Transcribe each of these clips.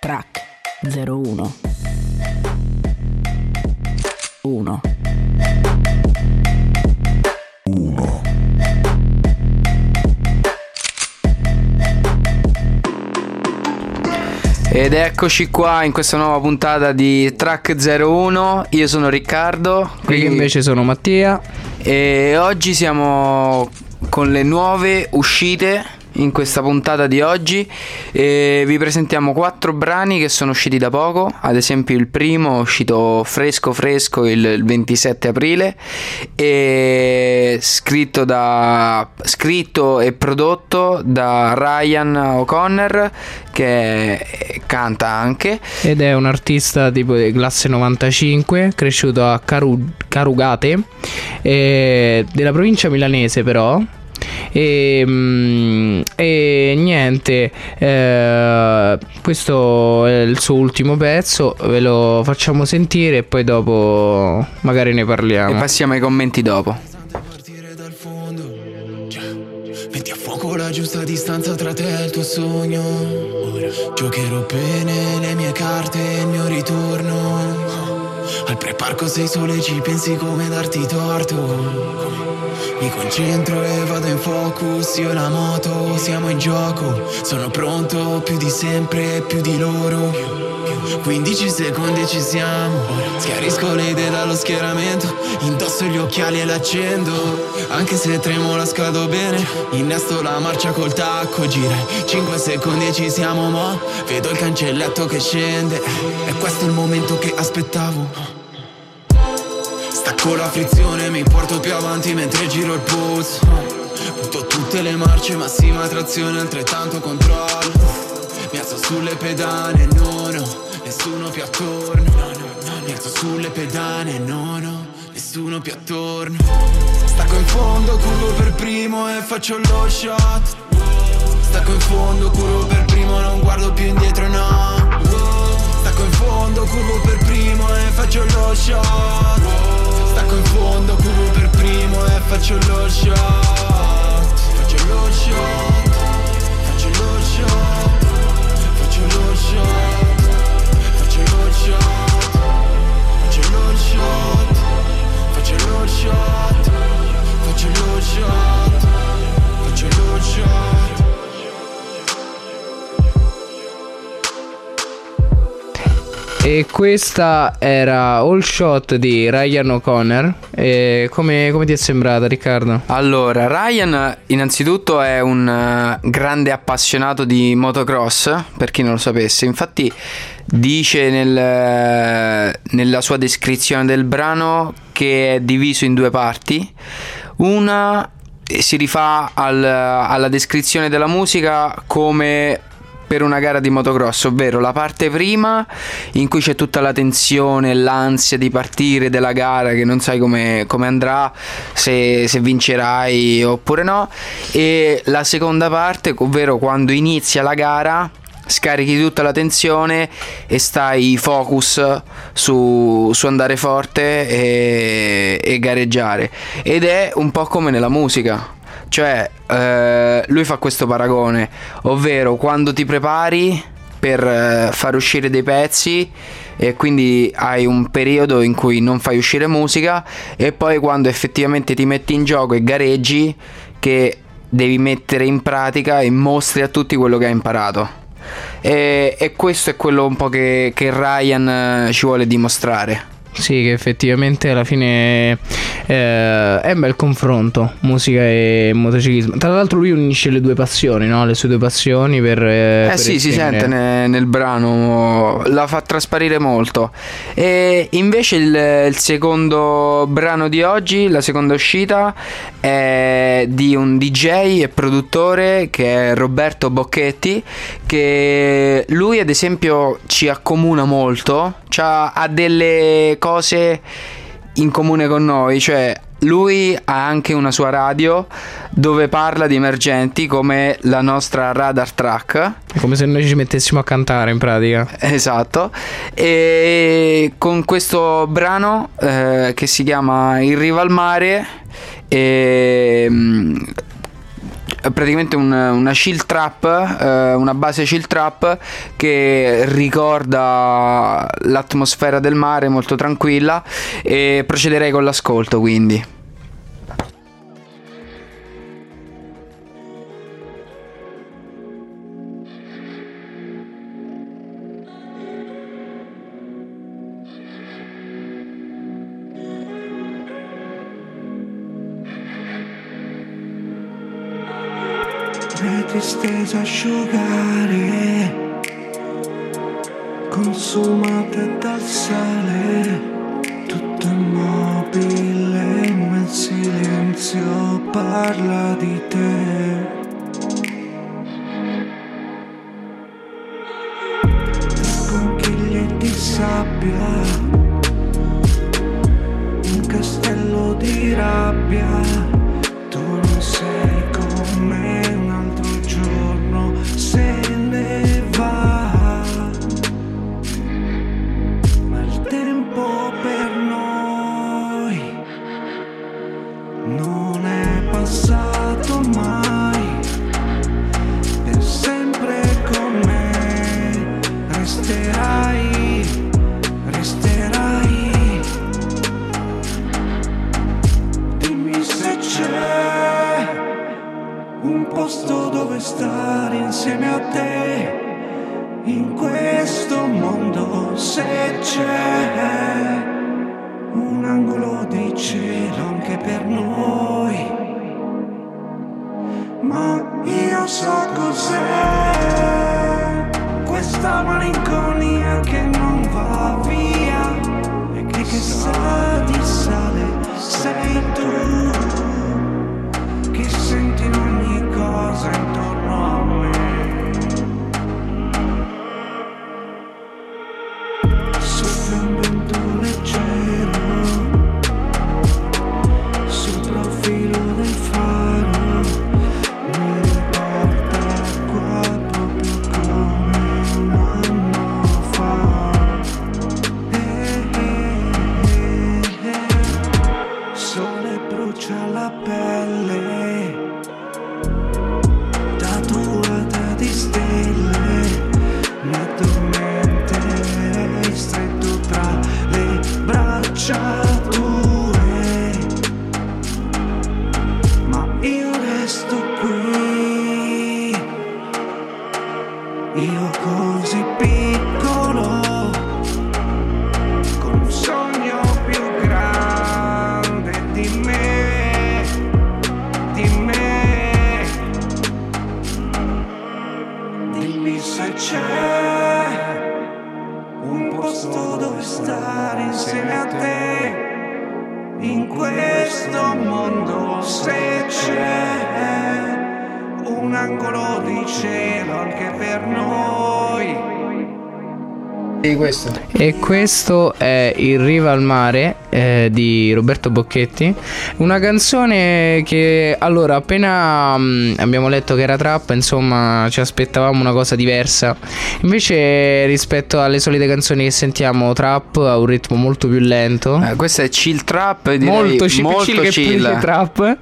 Track 01 1 Ed eccoci qua in questa nuova puntata di Track 01. Io sono Riccardo. Qui invece sono Mattia. E oggi siamo con le nuove uscite in questa puntata di oggi. Vi presentiamo 4 brani che sono usciti da poco. Ad esempio il primo è uscito fresco il 27 aprile e scritto e prodotto da Ryan O'Connor, che canta anche, ed è un artista tipo di classe 95, cresciuto a Carugate, della provincia milanese però. E niente, questo è il suo ultimo pezzo, ve lo facciamo sentire e poi dopo magari ne parliamo e passiamo ai commenti dopo. Metti a fuoco la giusta distanza tra te e il tuo sogno. Giocherò bene le mie carte e il mio ritorno. Al preparco sei sole, ci pensi come darti torto. Mi concentro e vado in focus, io e la moto siamo in gioco. Sono pronto più di sempre, più di loro. 15 secondi ci siamo. Schiarisco le idee dallo schieramento, indosso gli occhiali e l'accendo. Anche se tremo la scado bene, innesto la marcia col tacco. Gira 5 secondi e ci siamo, mo vedo il cancelletto che scende. E questo è il momento che aspettavo. Stacco la frizione, mi porto più avanti mentre giro il polso. Butto tutte le marce, massima trazione, altrettanto controllo. Mi alzo sulle pedane, no, nessuno più attorno. Mi alzo sulle pedane, no, nessuno più attorno. Stacco in fondo, curvo per primo e faccio lo shot. Stacco in fondo, curvo per primo, non guardo più indietro, no. Stacco in fondo, curvo per primo e faccio lo shot. Stacco in fondo, curvo per primo e faccio lo shot. Faccio lo shot. Faccio lo shot. Faccio lo shot. Faccio lo shot. Faccio lo shot. Faccio lo shot. Faccio lo shot. Faccio lo shot. E questa era All Shot di Ryan O'Connor. Come ti è sembrata, Riccardo? Allora, Ryan innanzitutto è un grande appassionato di motocross, per chi non lo sapesse. Infatti dice nella sua descrizione del brano che è diviso in 2 parti. Una si rifà alla descrizione della musica come per una gara di motocross, ovvero la parte prima in cui c'è tutta la tensione, l'ansia di partire della gara, che non sai come andrà, se vincerai oppure no, e la seconda parte, ovvero quando inizia la gara, scarichi tutta la tensione e stai focus su andare forte e gareggiare. Ed è un po' come nella musica. Cioè, lui fa questo paragone, ovvero quando ti prepari per far uscire dei pezzi e quindi hai un periodo in cui non fai uscire musica, e poi quando effettivamente ti metti in gioco e gareggi, che devi mettere in pratica e mostri a tutti quello che hai imparato. E questo è quello un po' che Ryan ci vuole dimostrare. Sì, che effettivamente alla fine è un bel confronto, musica e motociclismo. Tra l'altro lui unisce le 2 passioni, no? Le sue 2 passioni per sì, si sente nel brano, la fa trasparire molto. E invece il secondo brano di oggi, la seconda uscita, è di un DJ e produttore che è Roberto Bocchetti, che lui ad esempio ci accomuna molto, ha delle cose in comune con noi. Cioè, lui ha anche una sua radio dove parla di emergenti come la nostra Radar Track. È come se noi ci mettessimo a cantare in pratica. Esatto. E con questo brano che si chiama In riva al mare, praticamente una chill trap, una base chill trap che ricorda l'atmosfera del mare, molto tranquilla, e procederei con l'ascolto, quindi. Le tristezze asciugare, consumate dal sale, tutto immobile, ma il silenzio parla di te. Conchiglie di sabbia, un castello di rabbia, tu non sei come un altro giorno, se ne va, ma il tempo per noi non è passato mai, per sempre con me resterai, resterai. Dimmi se c'è un posto dove stare insieme a te, in questo mondo, se c'è un angolo di cielo anche per noi, ma io so cos'è questa malinconia che non va via e che sa di sale, sei tu che senti in ogni cosa intorno a me. Soffia un vento leggero sul profilo del faro, mi riporta qua proprio come un anno fa. Sole brucia la pelle, tatuata di stelle, mi addormenterei stretto tra le braccia tue, ma io resto qui, io così piccolo, con un sogno più grande di me, di me. Dimmi se c'è un posto dove stare insieme a te, in questo mondo, se c'è un angolo di cielo anche per noi. E questo è In riva al mare di Roberto Bocchetti, una canzone che allora appena abbiamo letto che era trap, insomma ci aspettavamo una cosa diversa, invece rispetto alle solite canzoni che sentiamo trap ha un ritmo molto più lento, Questa è chill trap, direi molto molto chill, che chill. dice trap,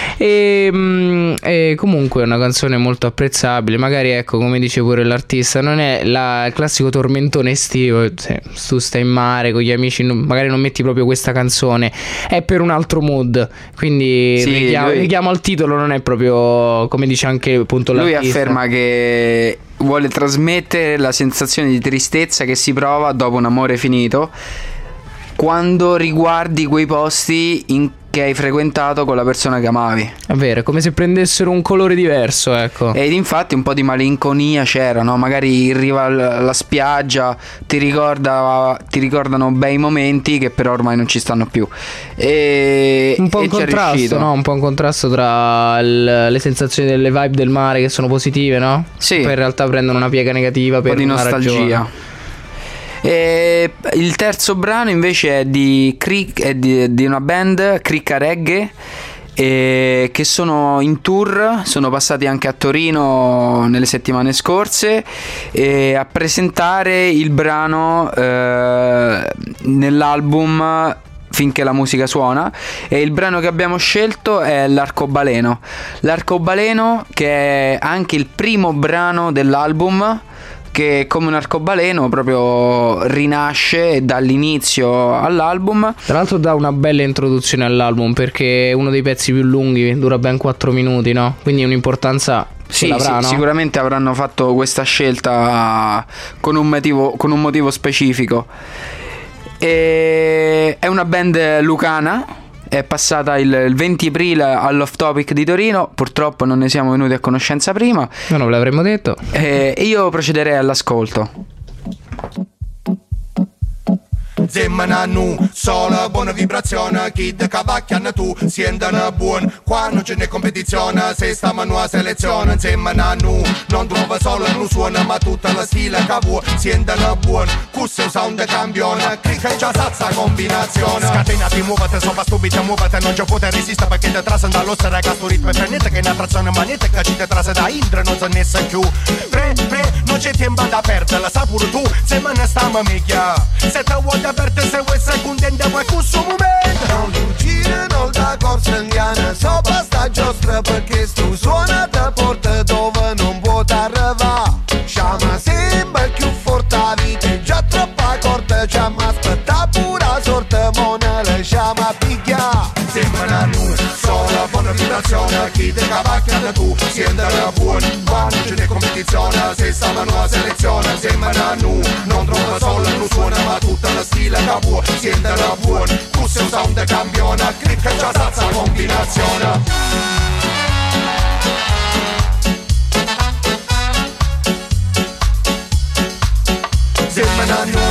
e comunque è una canzone molto apprezzabile, magari ecco come dice pure l'artista non è il classico tormentone estivo, se tu stai in mare con gli amici magari non metti proprio questa canzone, è per un altro mood, quindi Sì, richiamo al titolo, non è proprio come dice anche appunto Lui l'artista. afferma che vuole trasmettere la sensazione di tristezza che si prova dopo un amore finito, quando riguardi quei posti che hai frequentato con la persona che amavi. È vero, è come se prendessero un colore diverso, ecco. Ed infatti un po' di malinconia c'era, no? Magari in riva alla spiaggia ti ricordano bei momenti che però ormai non ci stanno più. Un po' e un ci è contrasto, riuscito. no? Un po' un contrasto tra le sensazioni delle vibe del mare che sono positive, no? Sì. Poi in realtà prendono una piega negativa Un po' per di una nostalgia. ragione. E il terzo brano invece è di una band, Cricca Reggae, che sono in tour, sono passati anche a Torino nelle settimane scorse a presentare il brano nell'album finché la musica suona. E il brano che abbiamo scelto è L'Arcobaleno. L'Arcobaleno, che è anche il primo brano dell'album, che come un arcobaleno proprio rinasce dall'inizio all'album. Tra l'altro dà una bella introduzione all'album, perché è uno dei pezzi più lunghi, dura ben 4 minuti, no? Quindi un'importanza Sì, l'avrà, no? sicuramente avranno fatto questa scelta con un motivo specifico. E è una band lucana. È passata il 20 aprile all'Off Topic di Torino. Purtroppo non ne siamo venuti a conoscenza prima. No, non ve l'avremmo detto. E io procederei all'ascolto. Zemmananu, sola buona vibrazione, chi te cavacchiano tu, siendono buon, quando ce n'è competizione, se stiamo a selezione, Zemmananu, non trova solo un suono, ma tutta la stile che vuoi, siendono buon, questo è un sound campione, clicca già salsa combinazione, scatenati, muovete, sopra stupida, muovete, non ci potete resistere perché te trasano dallo ragazzo, sto ritmo e prendete che è un'attrazione magnetica, ci te trasa da Indra, non se ne sa più, non c'è tempo da perdere, sa pure tu, se me ne stiamo mica, se te vuoi aperte se vuoi secondente vuoi questo momento non fuggire non da corsa indiana sopra sta giostra perché sto suona da porta dove non può arrivare chiama sembra più forte la vita già troppa corta chiama aspetta pura sorte mona le chiama picchia sembra nu sola buona vibrazione chi te cavacchia tu si andrà buon quando ce n'è competizione se stavano a selezione sembra nu non trova solo non suona ma tutta la stile che vuoi si andrà buon questo è un sound campione clicca già salsa combinazione sembra nu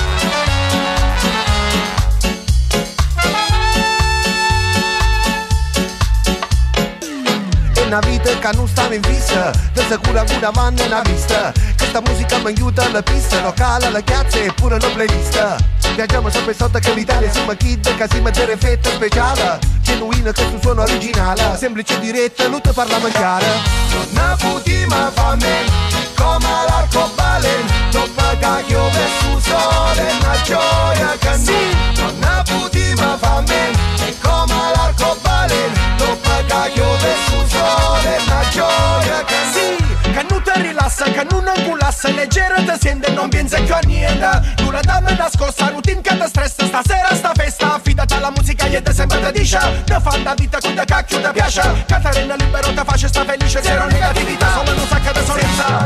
una vita che non stava in vista da sicura una vanna una vista questa musica mi aiuta alla pista locale, la chiazza e pure la playlist viaggiamo sempre sotto che l'Italia siamo kid che si mette effetto speciale genuino che su suono originale semplice diretta non te parla mangiare non puti ma fame come l'arcobaleno dopo che piove su sole una gioia che non puti ma fame come l'arcobaleno dopo che piove su sole una gioia che che non ti rilassa, che non angulassa leggera ti sente, non pensa più a niente tu la dammi nascosta, routine che ti stressa stasera sta festa, affidati alla musica e te sempre ti dice ne fa da vita con te cacchio ti piace Caterina libero ti faccia sta felice zero negatività, solo non sacca di sorrisa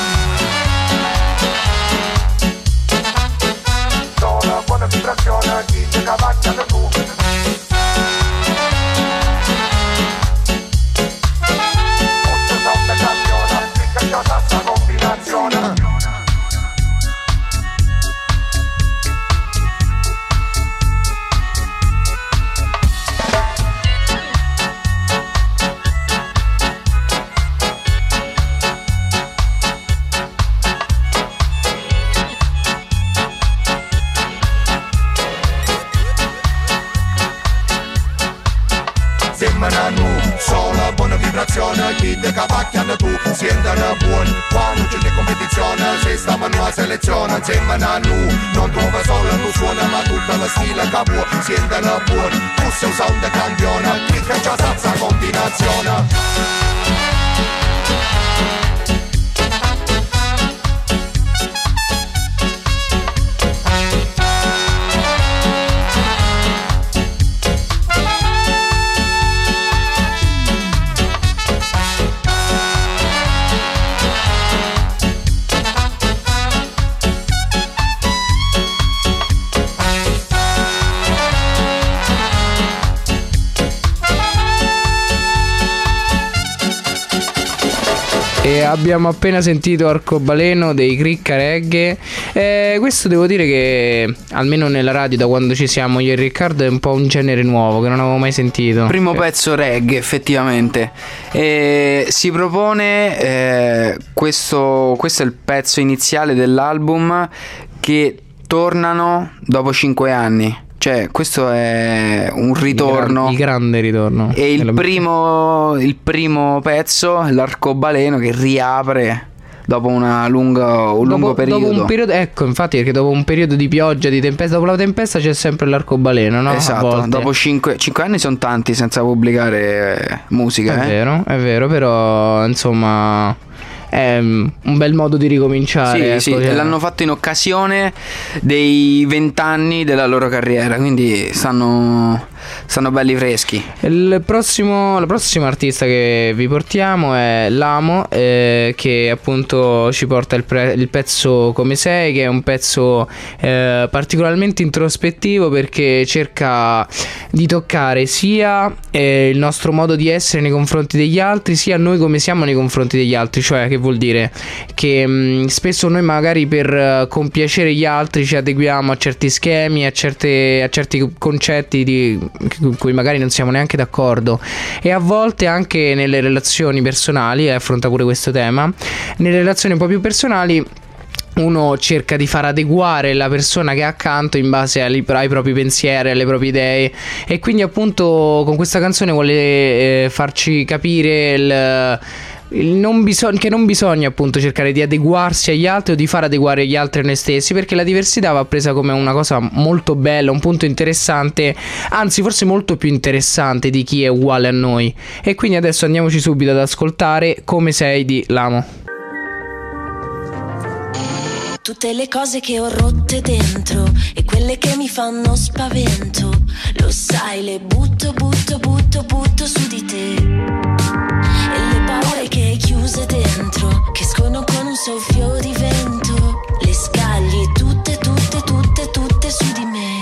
sola buona vibrazione, chi ti cavacchia da tu sola buona vibrazione chi te cavacchiano tu si andano buon quando c'è competizione se stavano a selezione sembra nu non trova solo non suona ma tutta la stile che vuoi si andano buon questo è un sound campione clicca già salsa combinazione E abbiamo appena sentito Arcobaleno dei Cricca Reggae. Questo devo dire che almeno nella radio da quando ci siamo io e Riccardo è un po' un genere nuovo che non avevo mai sentito. Primo pezzo reggae effettivamente. Si propone questo è il pezzo iniziale dell'album che tornano dopo 5 anni. Cioè questo è un ritorno, il grande ritorno. E il primo pezzo, l'Arcobaleno, che riapre dopo un lungo periodo. Dopo un periodo, ecco, infatti, perché dopo un periodo di pioggia, di tempesta, dopo la tempesta c'è sempre l'arcobaleno, no? Esatto, dopo 5 anni sono tanti senza pubblicare musica. È vero, però insomma è un bel modo di ricominciare. Sì, ecco, sì, l'hanno fatto in occasione dei 20 anni della loro carriera, quindi stanno belli freschi. La prossima artista che vi portiamo è Lamo, che appunto ci porta il pezzo Come Sei, che è un pezzo particolarmente introspettivo, perché cerca di toccare sia il nostro modo di essere nei confronti degli altri, sia noi come siamo nei confronti degli altri. Cioè, che vuol dire? Che spesso noi magari per compiacere gli altri ci adeguiamo a certi schemi, a certi concetti con cui magari non siamo neanche d'accordo, e a volte anche nelle relazioni personali, affronta pure questo tema, nelle relazioni un po' più personali uno cerca di far adeguare la persona che ha accanto in base ai propri pensieri, alle proprie idee, e quindi appunto con questa canzone vuole farci capire che non bisogna appunto cercare di adeguarsi agli altri o di far adeguare gli altri a noi stessi, perché la diversità va presa come una cosa molto bella, un punto interessante, anzi forse molto più interessante di chi è uguale a noi. E quindi adesso andiamoci subito ad ascoltare Come Sei di Lamo. Tutte le cose che ho rotte dentro e quelle che mi fanno spavento, lo sai, le butto su di te. E le paure che hai chiuse dentro, che escono con un soffio di vento, le scagli tutte su di me.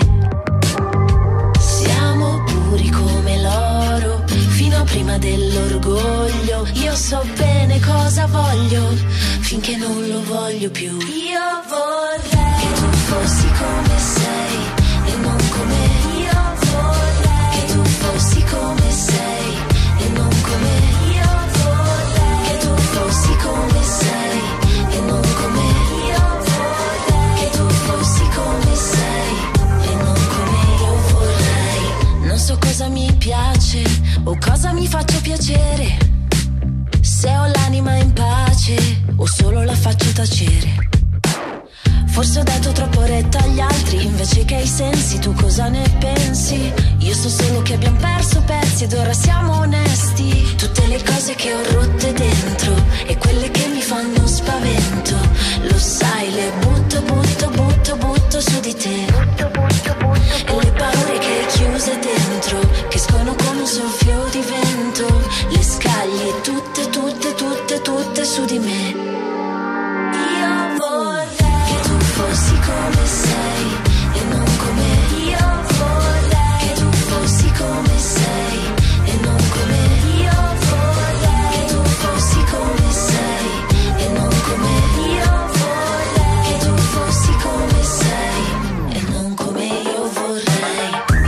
Siamo puri come l'oro, fino a prima dell'orgoglio. Io so bene cosa voglio, finché non lo voglio più. Io vorrei che tu fossi come sei e non come io vorrei che tu fossi come sei e non come io vorrei che tu fossi come sei e non come io vorrei che tu fossi come sei e non come io vorrei. Non so cosa mi piace o cosa mi faccio piacere, se ho l'anima in pace o solo la faccio tacere. Forse ho dato troppo retta agli altri invece che ai sensi. Tu cosa ne pensi? Io so solo che abbiamo perso pezzi ed ora siamo onesti. Tutte le cose che ho rotte dentro e quelle che mi fanno spavento, lo sai, le butto su di te. E le paure che hai chiuse dentro, che escono con un soffio di vento, le scagli tutte su di me. Io vorrei che tu fossi come sei e non come io vorrei che tu fossi come sei e non come io vorrei che tu fossi come sei e non come io vorrei che tu fossi come sei e non come io vorrei.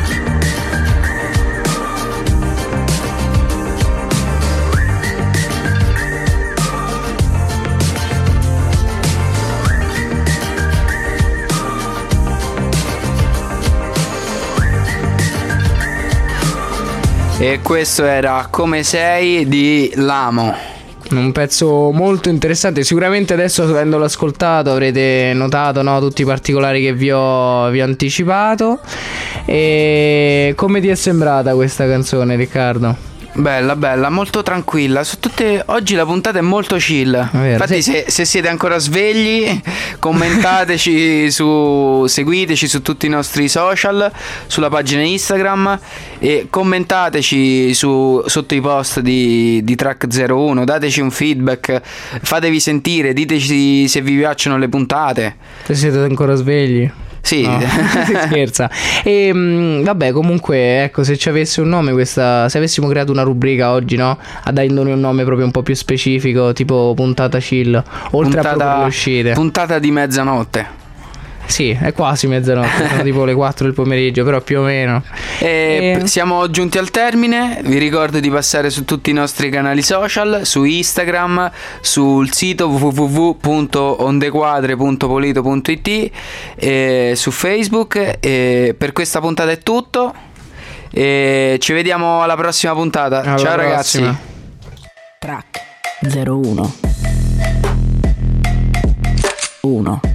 E questo era Come Sei di Lamo. Un pezzo molto interessante. Sicuramente adesso, avendolo ascoltato, avrete notato, no, tutti i particolari che vi ho anticipato. E come ti è sembrata questa canzone, Riccardo? Bella, molto tranquilla. Oggi la puntata è molto chill. Infatti, se siete ancora svegli, commentateci seguiteci su tutti i nostri social, sulla pagina Instagram, e commentateci sotto i post di Track 01. Dateci un feedback, fatevi sentire, diteci se vi piacciono le puntate. Se siete ancora svegli. Sì, no, si scherza. E vabbè, comunque, ecco, se ci avesse un nome se avessimo creato una rubrica oggi, no? A dandone un nome proprio un po' più specifico, tipo puntata chill, oltre a proprio le uscite. Puntata di mezzanotte. Sì, è quasi mezzanotte, sono tipo le 4 del pomeriggio, però più o meno. Siamo giunti al termine. Vi ricordo di passare su tutti i nostri canali social, su Instagram, sul sito www.ondequadre.polito.it, su Facebook. Per questa puntata è tutto, ci vediamo alla prossima puntata. Ciao ragazzi. Track 01. 1.